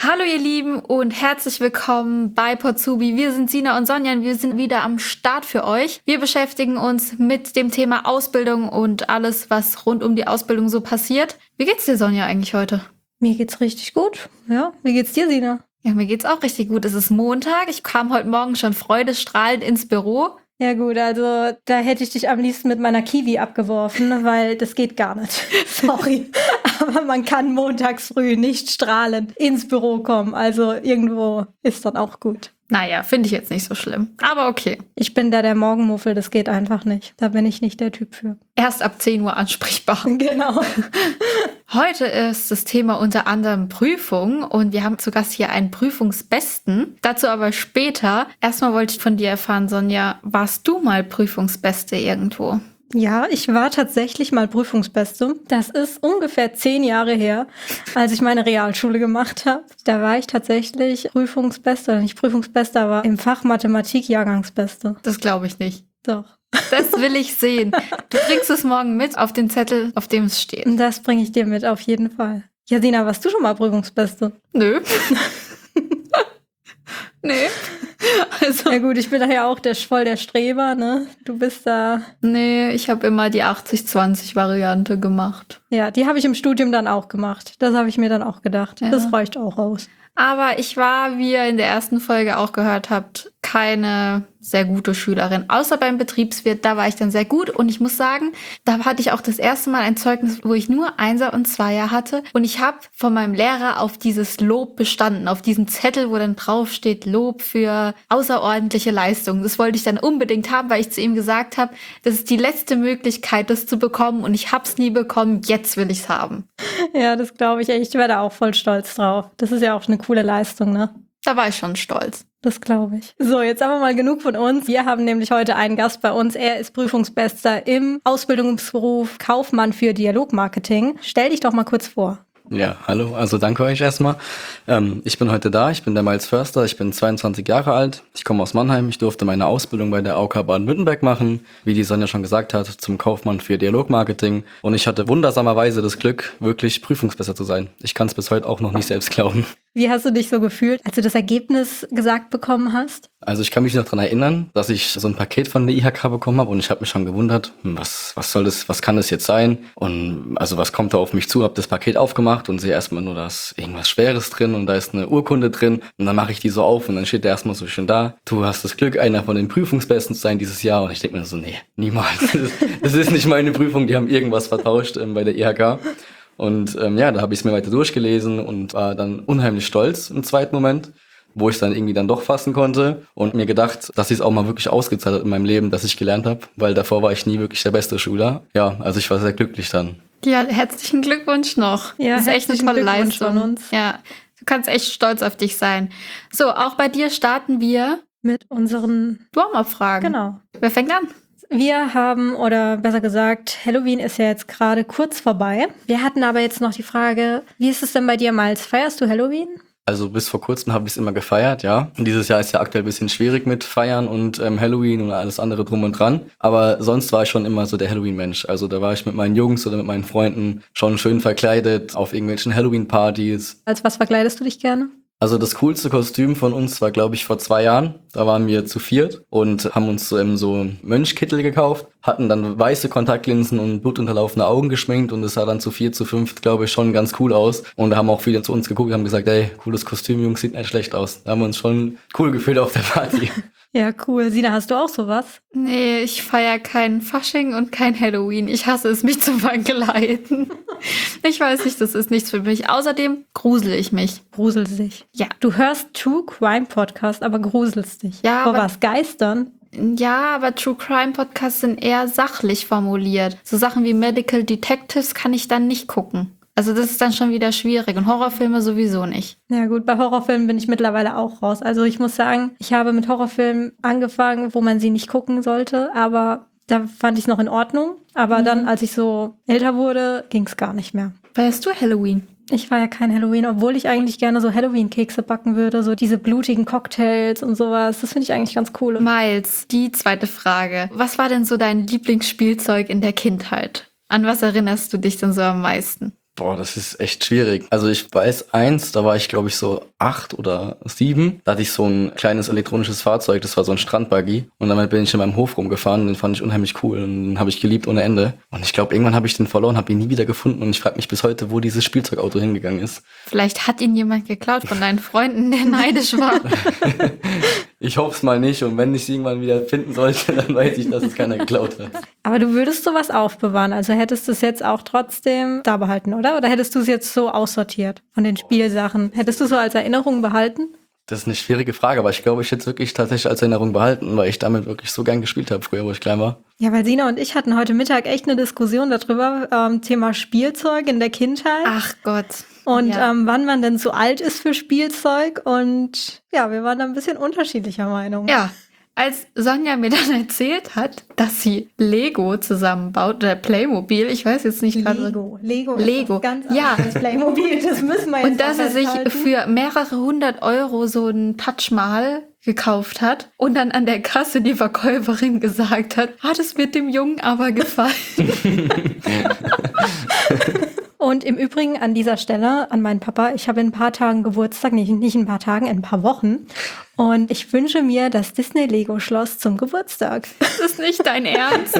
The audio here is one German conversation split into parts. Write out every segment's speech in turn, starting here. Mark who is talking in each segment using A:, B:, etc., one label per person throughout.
A: Hallo ihr Lieben und herzlich willkommen bei Potsubi. Wir sind Sina und Sonja und wir sind wieder am Start für euch. Wir beschäftigen uns mit dem Thema Ausbildung und alles, was rund um die Ausbildung so passiert. Wie geht's dir, Sonja, eigentlich heute?
B: Mir geht's richtig gut. Ja, wie geht's dir, Sina?
A: Ja, mir geht's auch richtig gut. Es ist Montag. Ich kam heute Morgen schon freudestrahlend ins Büro.
B: Ja gut, also da hätte ich dich am liebsten mit meiner Kiwi abgeworfen, weil das geht gar nicht. Sorry. Aber man kann montags früh nicht strahlend ins Büro kommen. Also irgendwo ist dann auch gut.
A: Naja, finde ich jetzt nicht so schlimm. Aber okay.
B: Ich bin der Morgenmuffel, das geht einfach nicht. Da bin ich nicht der Typ für.
A: Erst ab 10 Uhr ansprechbar.
B: Genau.
A: Heute ist das Thema unter anderem Prüfung und wir haben zu Gast hier einen Prüfungsbesten. Dazu aber später. Erstmal wollte ich von dir erfahren, Sonja, warst du mal Prüfungsbeste irgendwo?
B: Ja, ich war tatsächlich mal Prüfungsbeste. Das ist ungefähr 10 Jahre her, als ich meine Realschule gemacht habe. Da war ich tatsächlich Prüfungsbeste, oder nicht Prüfungsbeste, aber im Fach Mathematik Jahrgangsbeste.
A: Das glaube ich nicht.
B: Doch.
A: Das will ich sehen. Du bringst es morgen mit auf den Zettel, auf dem es steht.
B: Das bringe ich dir mit, auf jeden Fall. Ja, Sina, warst du schon mal Prüfungsbeste?
A: Nö. Nee. Also.
B: Ja gut, ich bin daher auch voll der Streber, ne? Du bist da.
A: Nee, ich habe immer die 80-20-Variante gemacht.
B: Ja, die habe ich im Studium dann auch gemacht. Das habe ich mir dann auch gedacht. Ja. Das reicht auch aus.
A: Aber ich war, wie ihr in der ersten Folge auch gehört habt, keine sehr gute Schülerin. Außer beim Betriebswirt, da war ich dann sehr gut. Und ich muss sagen, da hatte ich auch das erste Mal ein Zeugnis, wo ich nur Einser und Zweier hatte. Und ich habe von meinem Lehrer auf dieses Lob bestanden, auf diesen Zettel, wo dann drauf steht, Lob für außerordentliche Leistung. Das wollte ich dann unbedingt haben, weil ich zu ihm gesagt habe, das ist die letzte Möglichkeit, das zu bekommen. Und ich habe es nie bekommen, jetzt will ich es haben.
B: Ja, das glaube ich echt. Ich wäre da auch voll stolz drauf. Das ist ja auch eine coole Leistung, ne?
A: Da war ich schon stolz.
B: Das glaube ich. So, jetzt haben wir mal genug von uns. Wir haben nämlich heute einen Gast bei uns. Er ist Prüfungsbester im Ausbildungsberuf Kaufmann für Dialogmarketing. Stell dich doch mal kurz vor.
C: Ja, hallo, also danke euch erstmal. Ich bin heute da, ich bin der Miles Förster, ich bin 22 Jahre alt, ich komme aus Mannheim, ich durfte meine Ausbildung bei der AOK Baden-Württemberg machen, wie die Sonja schon gesagt hat, zum Kaufmann für Dialogmarketing und ich hatte wundersamerweise das Glück, wirklich prüfungsbesser zu sein. Ich kann es bis heute auch noch nicht selbst glauben.
B: Wie hast du dich so gefühlt, als du das Ergebnis gesagt bekommen hast?
C: Also ich kann mich noch daran erinnern, dass ich so ein Paket von der IHK bekommen habe und ich habe mich schon gewundert, was soll das, was kann das jetzt sein? Und also was kommt da auf mich zu? Habe das Paket aufgemacht und sehe erstmal nur, da ist irgendwas Schweres drin und da ist eine Urkunde drin und dann mache ich die so auf und dann steht der erstmal so schön da. Du hast das Glück, einer von den Prüfungsbesten zu sein dieses Jahr und ich denke mir so, nee, niemals. Das ist nicht meine Prüfung, die haben irgendwas vertauscht bei der IHK. Und ja, da habe ich es mir weiter durchgelesen und war dann unheimlich stolz im zweiten Moment, wo ich dann irgendwie dann doch fassen konnte und mir gedacht, dass ich es auch mal wirklich ausgezahlt hat in meinem Leben, dass ich gelernt habe, weil davor war ich nie wirklich der beste Schüler. Ja, also ich war sehr glücklich dann.
A: Ja, herzlichen Glückwunsch noch.
B: Ja,
A: das ist echt eine tolle Leistung
B: von uns.
A: Ja, du kannst echt stolz auf dich sein. So, auch bei dir starten wir
B: mit unseren
A: Warm-up-Fragen.
B: Genau.
A: Wer fängt an?
B: Wir haben, oder besser gesagt, Halloween ist ja jetzt gerade kurz vorbei. Wir hatten aber jetzt noch die Frage, wie ist es denn bei dir, Miles? Feierst du Halloween?
C: Also bis vor kurzem habe ich es immer gefeiert, ja. Und dieses Jahr ist ja aktuell ein bisschen schwierig mit Feiern und Halloween und alles andere drum und dran. Aber sonst war ich schon immer so der Halloween-Mensch. Also da war ich mit meinen Jungs oder mit meinen Freunden schon schön verkleidet auf irgendwelchen Halloween-Partys.
B: Als was verkleidest du dich gerne?
C: Also das coolste Kostüm von uns war, glaube ich, vor 2 Jahren. Da waren wir zu viert und haben uns so Mönchkittel gekauft, hatten dann weiße Kontaktlinsen und blutunterlaufene Augen geschminkt und es sah dann zu 4, zu 5, glaube ich, schon ganz cool aus. Und da haben auch viele zu uns geguckt und haben gesagt, ey, cooles Kostüm, Jungs, sieht nicht schlecht aus. Da haben wir uns schon cool gefühlt auf der Party.
B: Ja, cool. Sina, hast du auch sowas?
A: Nee, ich feiere kein Fasching und kein Halloween. Ich hasse es, mich zu verkleiden. Ich weiß nicht, das ist nichts für mich. Außerdem grusel ich mich.
B: Grusel sich.
A: Ja.
B: Du hörst True Crime Podcast, aber gruselst dich.
A: Ja,
B: vor was? Geistern?
A: Ja, aber True Crime Podcasts sind eher sachlich formuliert. So Sachen wie Medical Detectives kann ich dann nicht gucken. Also das ist dann schon wieder schwierig und Horrorfilme sowieso nicht.
B: Ja gut, bei Horrorfilmen bin ich mittlerweile auch raus. Also ich muss sagen, ich habe mit Horrorfilmen angefangen, wo man sie nicht gucken sollte, aber da fand ich es noch in Ordnung. Aber dann, als ich so älter wurde, ging es gar nicht mehr.
A: Feierst du Halloween?
B: Ich feiere kein Halloween, obwohl ich eigentlich gerne so Halloween-Kekse backen würde, so diese blutigen Cocktails und sowas. Das finde ich eigentlich ganz cool.
A: Miles, die zweite Frage. Was war denn so dein Lieblingsspielzeug in der Kindheit? An was erinnerst du dich denn so am meisten?
C: Boah, das ist echt schwierig. Also ich weiß da war ich glaube ich so 8 oder 7. Da hatte ich so ein kleines elektronisches Fahrzeug, das war so ein Strandbuggy. Und damit bin ich in meinem Hof rumgefahren, den fand ich unheimlich cool und den habe ich geliebt ohne Ende. Und ich glaube, irgendwann habe ich den verloren, habe ihn nie wieder gefunden und ich frage mich bis heute, wo dieses Spielzeugauto hingegangen ist.
A: Vielleicht hat ihn jemand geklaut von deinen Freunden, der neidisch war.
C: Ich hoffe es mal nicht und wenn ich es irgendwann wieder finden sollte, dann weiß ich, dass es keiner geklaut hat.
B: Aber du würdest sowas aufbewahren, also hättest du es jetzt auch trotzdem da behalten, oder? Oder hättest du es jetzt so aussortiert von den Spielsachen? Hättest du so als Erinnerung behalten?
C: Das ist eine schwierige Frage, aber ich glaube, ich hätte es wirklich tatsächlich als Erinnerung behalten, weil ich damit wirklich so gern gespielt habe früher, wo ich klein war.
B: Ja, weil Sina und ich hatten heute Mittag echt eine Diskussion darüber, Thema Spielzeug in der Kindheit.
A: Ach Gott.
B: Und
A: Ja.
B: wann man denn zu alt ist für Spielzeug. Und ja, wir waren da ein bisschen unterschiedlicher Meinung.
A: Ja, als Sonja mir dann erzählt hat, dass sie Lego zusammenbaut oder Playmobil, ich weiß jetzt nicht gerade.
B: Lego.
A: Lego.
B: Ist ganz
A: Ja.
B: anderes Playmobil, das müssen wir jetzt
A: Und dass
B: auch
A: er sich
B: festhalten.
A: für mehrere 100 € so ein Taj Mahal gekauft hat und dann an der Kasse die Verkäuferin gesagt hat, das wird dem Jungen aber gefallen.
B: Und im Übrigen an dieser Stelle an meinen Papa, ich habe in ein paar Tagen Geburtstag, nicht in ein paar Tagen, in ein paar Wochen. Und ich wünsche mir das Disney-Lego-Schloss zum Geburtstag.
A: Das ist nicht dein Ernst.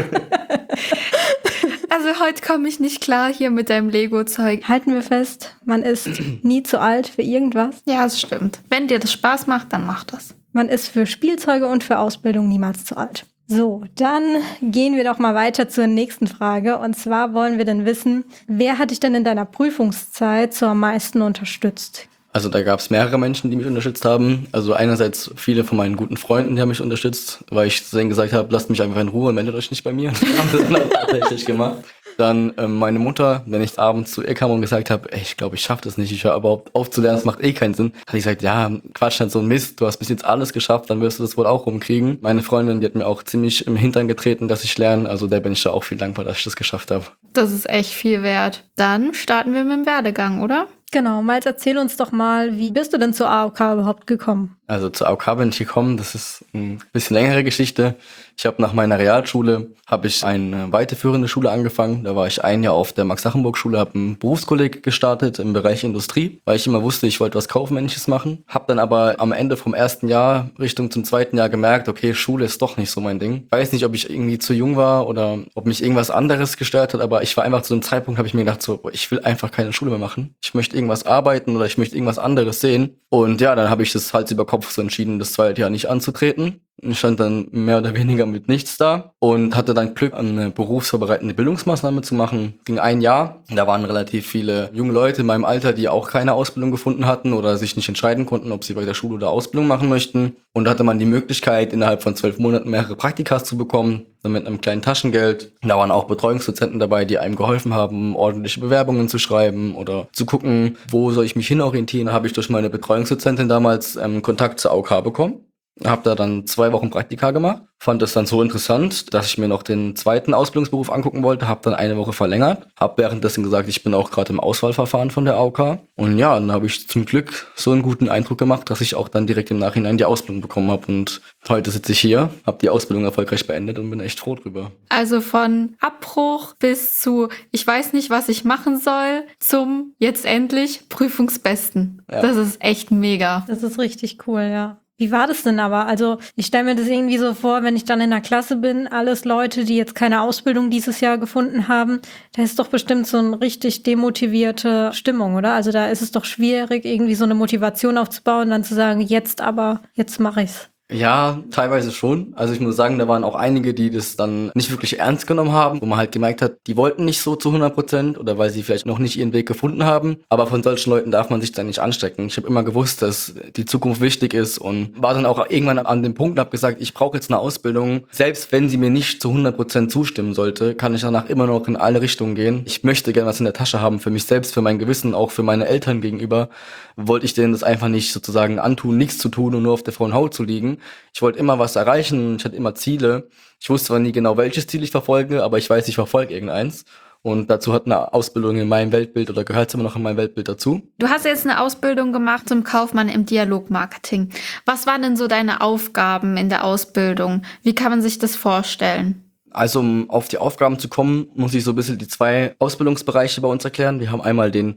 A: Also heute komme ich nicht klar hier mit deinem Lego-Zeug.
B: Halten wir fest, man ist nie zu alt für irgendwas.
A: Ja, es stimmt. Wenn dir das Spaß macht, dann mach das.
B: Man ist für Spielzeuge und für Ausbildung niemals zu alt. So, dann gehen wir doch mal weiter zur nächsten Frage. Und zwar wollen wir denn wissen, wer hat dich denn in deiner Prüfungszeit so am meisten unterstützt?
C: Also da gab es mehrere Menschen, die mich unterstützt haben. Also einerseits viele von meinen guten Freunden, die haben mich unterstützt, weil ich zu denen gesagt habe, lasst mich einfach in Ruhe, meldet euch nicht bei mir. Die haben das dann auch tatsächlich gemacht. Dann meine Mutter, wenn ich abends zu ihr kam und gesagt habe, ey, ich glaube, ich schaffe das nicht, ich höre überhaupt auf zu lernen, das macht eh keinen Sinn, hat sie gesagt, ja, Quatsch, nicht so ein Mist, du hast bis jetzt alles geschafft, dann wirst du das wohl auch rumkriegen. Meine Freundin, die hat mir auch ziemlich im Hintern getreten, dass ich lerne, also der bin ich da auch viel dankbar, dass ich das geschafft habe.
A: Das ist echt viel wert. Dann starten wir mit dem Werdegang, oder?
B: Genau, Miles, erzähl uns doch mal, wie bist du denn zur AOK überhaupt gekommen?
C: Also zur AOK bin ich gekommen, das ist eine bisschen längere Geschichte. Ich habe nach meiner Realschule eine weiterführende Schule angefangen. Da war ich ein Jahr auf der Max-Sachenburg-Schule, habe ein Berufskolleg gestartet im Bereich Industrie, weil ich immer wusste, ich wollte was Kaufmännisches machen. Habe dann aber am Ende vom ersten Jahr Richtung zum zweiten Jahr gemerkt, okay, Schule ist doch nicht so mein Ding. Ich weiß nicht, ob ich irgendwie zu jung war oder ob mich irgendwas anderes gestört hat, aber ich war einfach zu einem Zeitpunkt, habe ich mir gedacht, so, ich will einfach keine Schule mehr machen. Ich möchte irgendwas arbeiten oder ich möchte irgendwas anderes sehen. Und ja, dann habe ich das Hals über Kopf so entschieden, das zweite Jahr nicht anzutreten. Ich stand dann mehr oder weniger mit nichts da und hatte dann Glück, eine berufsvorbereitende Bildungsmaßnahme zu machen. Ging ein Jahr. Da waren relativ viele junge Leute in meinem Alter, die auch keine Ausbildung gefunden hatten oder sich nicht entscheiden konnten, ob sie bei der Schule oder Ausbildung machen möchten. Und da hatte man die Möglichkeit, innerhalb von 12 Monaten mehrere Praktikas zu bekommen, dann mit einem kleinen Taschengeld. Da waren auch Betreuungsdozenten dabei, die einem geholfen haben, ordentliche Bewerbungen zu schreiben oder zu gucken, wo soll ich mich hinorientieren. Da habe ich durch meine Betreuungsdozentin damals Kontakt zur AOK bekommen. Habe da dann 2 Wochen Praktika gemacht, fand das dann so interessant, dass ich mir noch den zweiten Ausbildungsberuf angucken wollte, habe dann 1 Woche verlängert, habe währenddessen gesagt, ich bin auch gerade im Auswahlverfahren von der AOK und ja, dann habe ich zum Glück so einen guten Eindruck gemacht, dass ich auch dann direkt im Nachhinein die Ausbildung bekommen habe und heute sitze ich hier, habe die Ausbildung erfolgreich beendet und bin echt froh drüber.
A: Also von Abbruch bis zu, ich weiß nicht, was ich machen soll, zum jetzt endlich Prüfungsbesten.
C: Ja.
A: Das ist echt mega.
B: Das ist richtig cool, ja. Wie war das denn aber? Also ich stelle mir das irgendwie so vor, wenn ich dann in der Klasse bin, alles Leute, die jetzt keine Ausbildung dieses Jahr gefunden haben, da ist doch bestimmt so eine richtig demotivierte Stimmung, oder? Also da ist es doch schwierig, irgendwie so eine Motivation aufzubauen, dann zu sagen, jetzt mache ich's.
C: Ja, teilweise schon. Also ich muss sagen, da waren auch einige, die das dann nicht wirklich ernst genommen haben, wo man halt gemerkt hat, die wollten nicht so zu 100% oder weil sie vielleicht noch nicht ihren Weg gefunden haben. Aber von solchen Leuten darf man sich dann nicht anstecken. Ich habe immer gewusst, dass die Zukunft wichtig ist und war dann auch irgendwann an dem Punkt und habe gesagt, ich brauche jetzt eine Ausbildung. Selbst wenn sie mir nicht zu 100% zustimmen sollte, kann ich danach immer noch in alle Richtungen gehen. Ich möchte gerne was in der Tasche haben für mich selbst, für mein Gewissen, auch für meine Eltern gegenüber. Wollte ich denen das einfach nicht sozusagen antun, nichts zu tun und nur auf der faulen Haut zu liegen. Ich wollte immer was erreichen, ich hatte immer Ziele. Ich wusste zwar nie genau, welches Ziel ich verfolge, aber ich weiß, ich verfolge irgendeins. Und dazu hat eine Ausbildung in meinem Weltbild oder gehört es immer noch in meinem Weltbild dazu.
A: Du hast jetzt eine Ausbildung gemacht zum Kaufmann im Dialogmarketing. Was waren denn so deine Aufgaben in der Ausbildung? Wie kann man sich das vorstellen?
C: Also um auf die Aufgaben zu kommen, muss ich so ein bisschen die 2 Ausbildungsbereiche bei uns erklären. Wir haben einmal den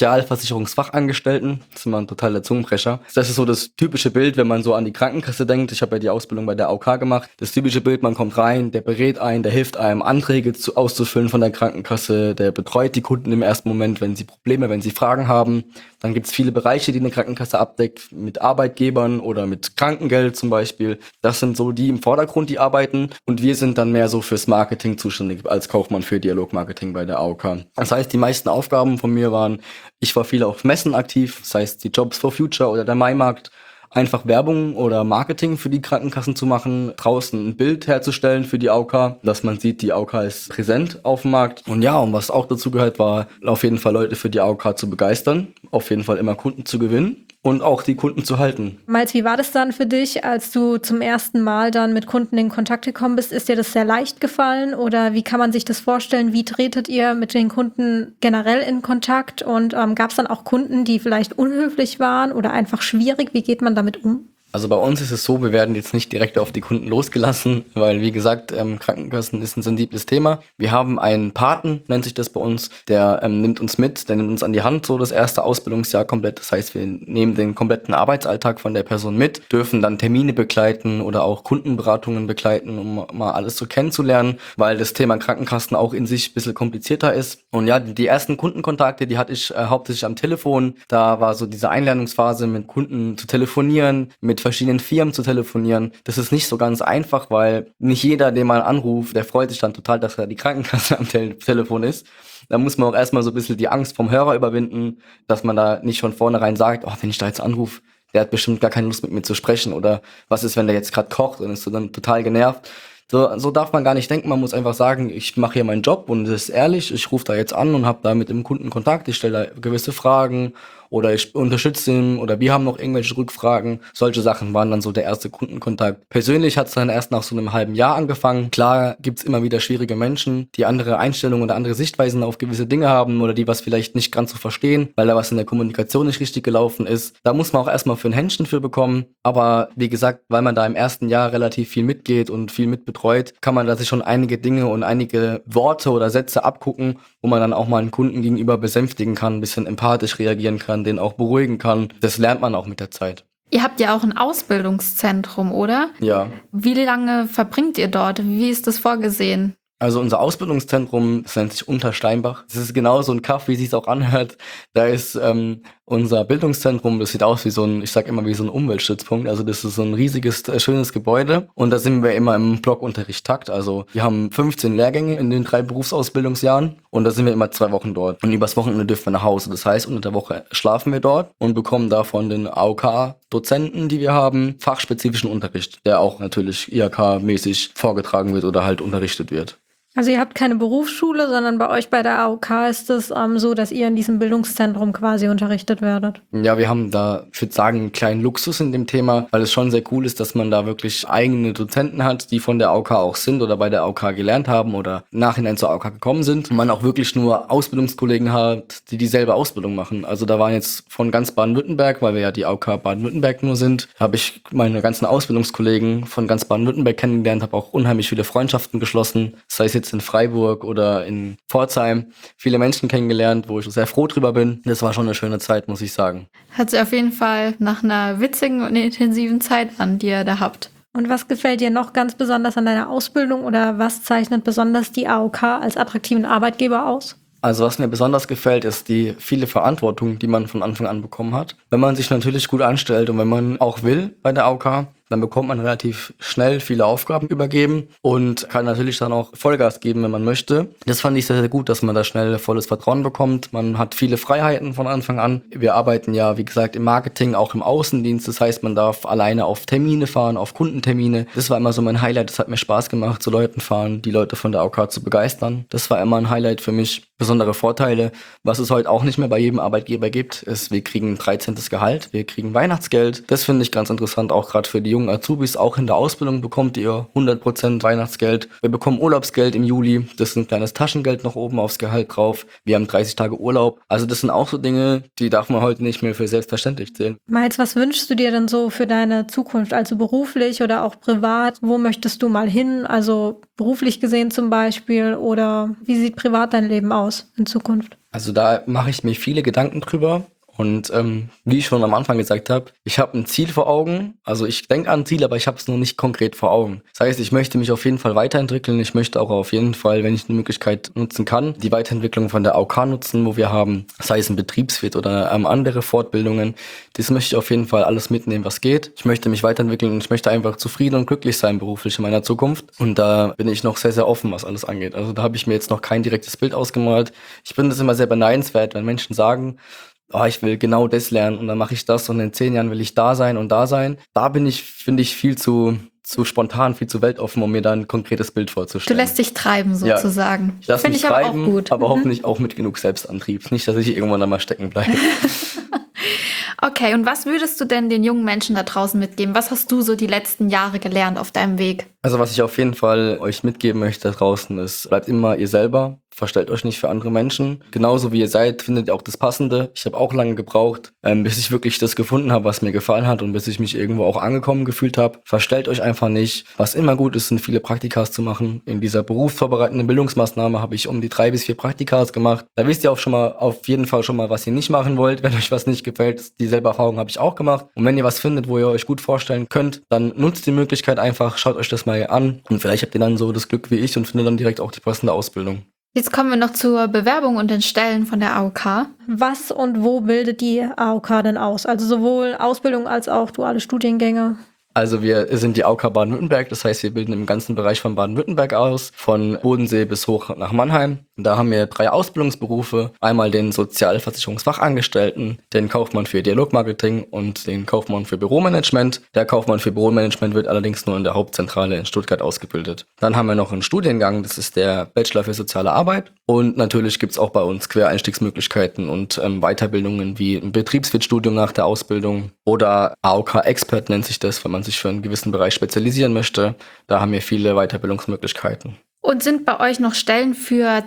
C: Sozialversicherungsfachangestellten, das ist immer ein totaler Zungenbrecher. Das ist so das typische Bild, wenn man so an die Krankenkasse denkt. Ich habe ja die Ausbildung bei der AOK gemacht. Das typische Bild, man kommt rein, der berät einen, der hilft einem, Anträge auszufüllen von der Krankenkasse, der betreut die Kunden im ersten Moment, wenn sie Probleme, wenn sie Fragen haben. Dann gibt's viele Bereiche, die eine Krankenkasse abdeckt, mit Arbeitgebern oder mit Krankengeld zum Beispiel. Das sind so die im Vordergrund, die arbeiten. Und wir sind dann mehr so fürs Marketing zuständig als Kaufmann für Dialogmarketing bei der AOK. Das heißt, die meisten Aufgaben von mir waren, ich war viel auf Messen aktiv, das heißt die Jobs for Future oder der Maimarkt, einfach Werbung oder Marketing für die Krankenkassen zu machen, draußen ein Bild herzustellen für die AOK, dass man sieht, die AOK ist präsent auf dem Markt. Und ja, und was auch dazu gehört, war auf jeden Fall Leute für die AOK zu begeistern, auf jeden Fall immer Kunden zu gewinnen und auch die Kunden zu halten.
B: Miles, wie war das dann für dich, als du zum ersten Mal dann mit Kunden in Kontakt gekommen bist? Ist dir das sehr leicht gefallen oder wie kann man sich das vorstellen? Wie tretet ihr mit den Kunden generell in Kontakt? Und gab es dann auch Kunden, die vielleicht unhöflich waren oder einfach schwierig? Wie geht man damit um?
C: Also bei uns ist es so, wir werden jetzt nicht direkt auf die Kunden losgelassen, weil wie gesagt, Krankenkassen ist ein sensibles Thema. Wir haben einen Paten, nennt sich das bei uns, der nimmt uns mit, der nimmt uns an die Hand, so das erste Ausbildungsjahr komplett. Das heißt, wir nehmen den kompletten Arbeitsalltag von der Person mit, dürfen dann Termine begleiten oder auch Kundenberatungen begleiten, um mal alles so kennenzulernen, weil das Thema Krankenkassen auch in sich ein bisschen komplizierter ist. Und ja, die ersten Kundenkontakte, die hatte ich hauptsächlich am Telefon. Da war so diese Einlernungsphase, mit Kunden zu telefonieren, mit verschiedenen Firmen zu telefonieren. Das ist nicht so ganz einfach, weil nicht jeder, den man anruft, der freut sich dann total, dass da die Krankenkasse am Telefon ist. Da muss man auch erstmal so ein bisschen die Angst vom Hörer überwinden, dass man da nicht von vornherein sagt, oh, wenn ich da jetzt anrufe, der hat bestimmt gar keine Lust mit mir zu sprechen oder was ist, wenn der jetzt gerade kocht und ist so dann total genervt. So darf man gar nicht denken, man muss einfach sagen, ich mache hier meinen Job und es ist ehrlich, ich rufe da jetzt an und habe da mit dem Kunden Kontakt, ich stelle da gewisse Fragen oder ich unterstütze ihn oder wir haben noch irgendwelche Rückfragen. Solche Sachen waren dann so der erste Kundenkontakt. Persönlich hat es dann erst nach so einem halben Jahr angefangen. Klar gibt's immer wieder schwierige Menschen, die andere Einstellungen oder andere Sichtweisen auf gewisse Dinge haben oder die was vielleicht nicht ganz so verstehen, weil da was in der Kommunikation nicht richtig gelaufen ist. Da muss man auch erstmal für ein Händchen für bekommen. Aber wie gesagt, weil man da im ersten Jahr relativ viel mitgeht und viel mitbetreut, kann man da sich schon einige Dinge und einige Worte oder Sätze abgucken, wo man dann auch mal einen Kunden gegenüber besänftigen kann, ein bisschen empathisch reagieren kann, den auch beruhigen kann. Das lernt man auch mit der Zeit.
A: Ihr habt ja auch ein Ausbildungszentrum, oder?
C: Ja.
A: Wie lange verbringt ihr dort? Wie ist das vorgesehen?
C: Also unser Ausbildungszentrum, das nennt sich Untersteinbach. Das ist genau so ein Kaff, wie es sich auch anhört. Da ist unser Bildungszentrum, das sieht aus wie so ein, ich sag immer wie so ein Umweltstützpunkt. Also das ist so ein riesiges, schönes Gebäude. Und da sind wir immer im Blockunterricht-Takt. Also wir haben 15 Lehrgänge in den 3 Berufsausbildungsjahren. Und da sind wir immer 2 Wochen dort. Und übers Wochenende dürfen wir nach Hause. Das heißt, unter der Woche schlafen wir dort und bekommen da von den AOK-Dozenten, die wir haben, fachspezifischen Unterricht, der auch natürlich IHK-mäßig vorgetragen wird oder halt unterrichtet wird.
B: Also ihr habt keine Berufsschule, sondern bei euch bei der AOK ist es so, dass ihr in diesem Bildungszentrum quasi unterrichtet werdet.
C: Ja, wir haben da, ich würde sagen, einen kleinen Luxus in dem Thema, weil es schon sehr cool ist, dass man da wirklich eigene Dozenten hat, die von der AOK auch sind oder bei der AOK gelernt haben oder im Nachhinein zur AOK gekommen sind. Und man auch wirklich nur Ausbildungskollegen hat, die dieselbe Ausbildung machen. Also da waren jetzt von ganz Baden-Württemberg, weil wir ja die AOK Baden-Württemberg nur sind, habe ich meine ganzen Ausbildungskollegen von ganz Baden-Württemberg kennengelernt, habe auch unheimlich viele Freundschaften geschlossen, sei es jetzt in Freiburg oder in Pforzheim, viele Menschen kennengelernt, wo ich sehr froh drüber bin. Das war schon eine schöne Zeit, muss ich sagen.
A: Hört sich auf jeden Fall nach einer witzigen und intensiven Zeit an, die ihr da habt.
B: Und was gefällt dir noch ganz besonders an deiner Ausbildung oder was zeichnet besonders die AOK als attraktiven Arbeitgeber aus?
C: Also was mir besonders gefällt, ist die viele Verantwortung, die man von Anfang an bekommen hat. Wenn man sich natürlich gut anstellt und wenn man auch will bei der AOK, dann bekommt man relativ schnell viele Aufgaben übergeben und kann natürlich dann auch Vollgas geben, wenn man möchte. Das fand ich sehr, sehr gut, dass man da schnell volles Vertrauen bekommt. Man hat viele Freiheiten von Anfang an. Wir arbeiten ja, wie gesagt, im Marketing, auch im Außendienst. Das heißt, man darf alleine auf Termine fahren, auf Kundentermine. Das war immer so mein Highlight. Das hat mir Spaß gemacht, zu Leuten fahren, die Leute von der AOK zu begeistern. Das war immer ein Highlight für mich. Besondere Vorteile, was es heute auch nicht mehr bei jedem Arbeitgeber gibt, ist, wir kriegen ein 13. Gehalt, wir kriegen Weihnachtsgeld. Das finde ich ganz interessant, auch gerade für die jungen Azubis. Auch in der Ausbildung bekommt ihr 100% Weihnachtsgeld. Wir bekommen Urlaubsgeld im Juli. Das ist ein kleines Taschengeld noch oben aufs Gehalt drauf. Wir haben 30 Tage Urlaub. Also das sind auch so Dinge, die darf man heute nicht mehr für selbstverständlich sehen.
B: Miles, was wünschst du dir denn so für deine Zukunft, also beruflich oder auch privat? Wo möchtest du mal hin? Also beruflich gesehen zum Beispiel? Oder wie sieht privat dein Leben aus in Zukunft?
C: Also da mache ich mir viele Gedanken drüber. Und wie ich schon am Anfang gesagt habe, ich habe ein Ziel vor Augen. Also ich denke an ein Ziel, aber ich habe es noch nicht konkret vor Augen. Das heißt, ich möchte mich auf jeden Fall weiterentwickeln. Ich möchte auch auf jeden Fall, wenn ich eine Möglichkeit nutzen kann, die Weiterentwicklung von der AOK nutzen, wo wir haben, sei es ein Betriebswirt oder andere Fortbildungen. Das möchte ich auf jeden Fall alles mitnehmen, was geht. Ich möchte mich weiterentwickeln und ich möchte einfach zufrieden und glücklich sein beruflich in meiner Zukunft. Und da bin ich noch sehr, sehr offen, was alles angeht. Also da habe ich mir jetzt noch kein direktes Bild ausgemalt. Ich finde es immer sehr beneidenswert, wenn Menschen sagen, ich will genau das lernen und dann mache ich das und in 10 Jahren will ich da sein und da sein. Da bin ich, finde ich, viel zu spontan, viel zu weltoffen, um mir da ein konkretes Bild
A: Du
C: vorzustellen.
A: lässt dich treiben sozusagen.
C: Ich lasse
A: Finde
C: mich
A: ich aber auch
C: treiben,
A: gut.
C: aber hoffentlich auch mit genug Selbstantrieb. Nicht, dass ich irgendwann dann mal stecken bleibe.
A: Okay, und was würdest du denn den jungen Menschen da draußen mitgeben? Was hast du so die letzten Jahre gelernt auf deinem Weg?
C: Also was ich auf jeden Fall euch mitgeben möchte da draußen ist, bleibt immer ihr selber. Verstellt euch nicht für andere Menschen. Genauso wie ihr seid, findet ihr auch das Passende. Ich habe auch lange gebraucht, bis ich wirklich das gefunden habe, was mir gefallen hat und bis ich mich irgendwo auch angekommen gefühlt habe. Verstellt euch einfach nicht. Was immer gut ist, sind viele Praktikas zu machen. In dieser berufsvorbereitenden Bildungsmaßnahme habe ich um die 3 bis 4 Praktikas gemacht. Da wisst ihr auch schon mal, auf jeden Fall schon mal, was ihr nicht machen wollt, wenn euch was nicht gefällt. Dieselbe Erfahrung habe ich auch gemacht. Und wenn ihr was findet, wo ihr euch gut vorstellen könnt, dann nutzt die Möglichkeit einfach, schaut euch das mal an und vielleicht habt ihr dann so das Glück wie ich und findet dann direkt auch die passende Ausbildung.
A: Jetzt kommen wir noch zur Bewerbung und den Stellen von der AOK.
B: Was und wo bildet die AOK denn aus? Also sowohl Ausbildung als auch duale Studiengänge?
C: Also wir sind die AOK Baden-Württemberg, das heißt, wir bilden im ganzen Bereich von Baden-Württemberg aus, von Bodensee bis hoch nach Mannheim. Da haben wir 3 Ausbildungsberufe, einmal den Sozialversicherungsfachangestellten, den Kaufmann für Dialogmarketing und den Kaufmann für Büromanagement. Der Kaufmann für Büromanagement wird allerdings nur in der Hauptzentrale in Stuttgart ausgebildet. Dann haben wir noch einen Studiengang, das ist der Bachelor für soziale Arbeit. Und natürlich gibt's auch bei uns Quereinstiegsmöglichkeiten und Weiterbildungen wie ein Betriebswirtstudium nach der Ausbildung oder AOK Expert nennt sich das, wenn man sich für einen gewissen Bereich spezialisieren möchte. Da haben wir viele Weiterbildungsmöglichkeiten.
A: Und sind bei euch noch Stellen für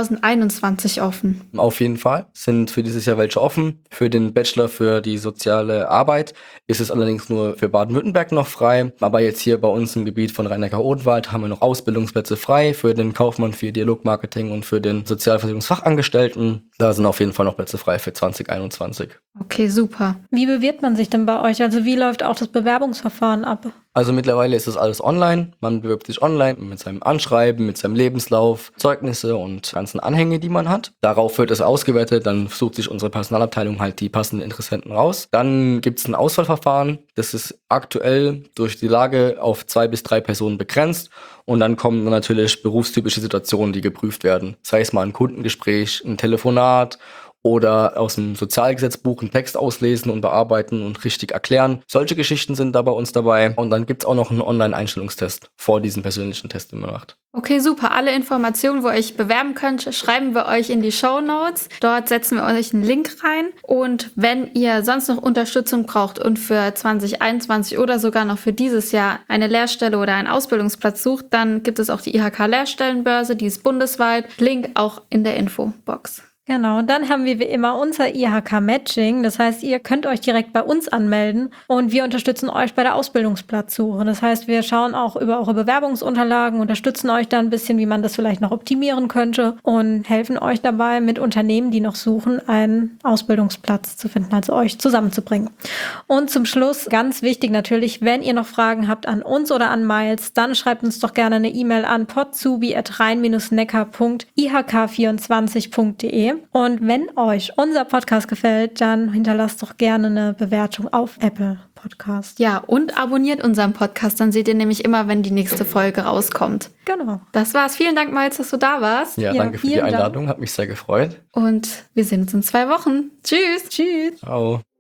A: 2021 offen?
C: Auf jeden Fall sind für dieses Jahr welche offen. Für den Bachelor für die soziale Arbeit ist es allerdings nur für Baden-Württemberg noch frei. Aber jetzt hier bei uns im Gebiet von Rhein-Neckar-Odenwald haben wir noch Ausbildungsplätze frei für den Kaufmann für Dialogmarketing und für den Sozialversicherungsfachangestellten. Da sind auf jeden Fall noch Plätze frei für 2021.
A: Okay, super.
B: Wie bewirbt man sich denn bei euch? Also wie läuft auch das Bewerbungsverfahren ab?
C: Also mittlerweile ist das alles online. Man bewirbt sich online mit seinem Anschreiben, mit seinem Lebenslauf, Zeugnisse und ganzen Anhänge, die man hat. Darauf wird es ausgewertet, dann sucht sich unsere Personalabteilung halt die passenden Interessenten raus. Dann gibt es ein Auswahlverfahren. Das ist aktuell durch die Lage auf 2 bis 3 Personen begrenzt. Und dann kommen dann natürlich berufstypische Situationen, die geprüft werden. Sei es mal ein Kundengespräch, ein Telefonat oder aus dem Sozialgesetzbuch einen Text auslesen und bearbeiten und richtig erklären. Solche Geschichten sind da bei uns dabei. Und dann gibt's auch noch einen Online-Einstellungstest vor diesem persönlichen Test, den man macht.
A: Okay, super. Alle Informationen, wo ihr euch bewerben könnt, schreiben wir euch in die Shownotes. Dort setzen wir euch einen Link rein. Und wenn ihr sonst noch Unterstützung braucht und für 2021 oder sogar noch für dieses Jahr eine Lehrstelle oder einen Ausbildungsplatz sucht, dann gibt es auch die IHK-Lehrstellenbörse, die ist bundesweit. Link auch in der Infobox.
B: Genau, und dann haben wir wie immer unser IHK-Matching. Das heißt, ihr könnt euch direkt bei uns anmelden und wir unterstützen euch bei der Ausbildungsplatzsuche. Das heißt, wir schauen auch über eure Bewerbungsunterlagen, unterstützen euch da ein bisschen, wie man das vielleicht noch optimieren könnte und helfen euch dabei, mit Unternehmen, die noch suchen, einen Ausbildungsplatz zu finden, also euch zusammenzubringen. Und zum Schluss, ganz wichtig natürlich, wenn ihr noch Fragen habt an uns oder an Miles, dann schreibt uns doch gerne eine E-Mail an podzubi@rhein-neckar.ihk24.de. Und wenn euch unser Podcast gefällt, dann hinterlasst doch gerne eine Bewertung auf Apple Podcast.
A: Ja, und abonniert unseren Podcast, dann seht ihr nämlich immer, wenn die nächste Folge rauskommt.
B: Genau.
A: Das war's. Vielen Dank, Miles, dass du da warst.
C: Ja, danke für die
B: vielen Dank.
C: Einladung, hat mich sehr gefreut.
A: Und wir sehen uns in 2 Wochen. Tschüss.
B: Tschüss.
C: Ciao.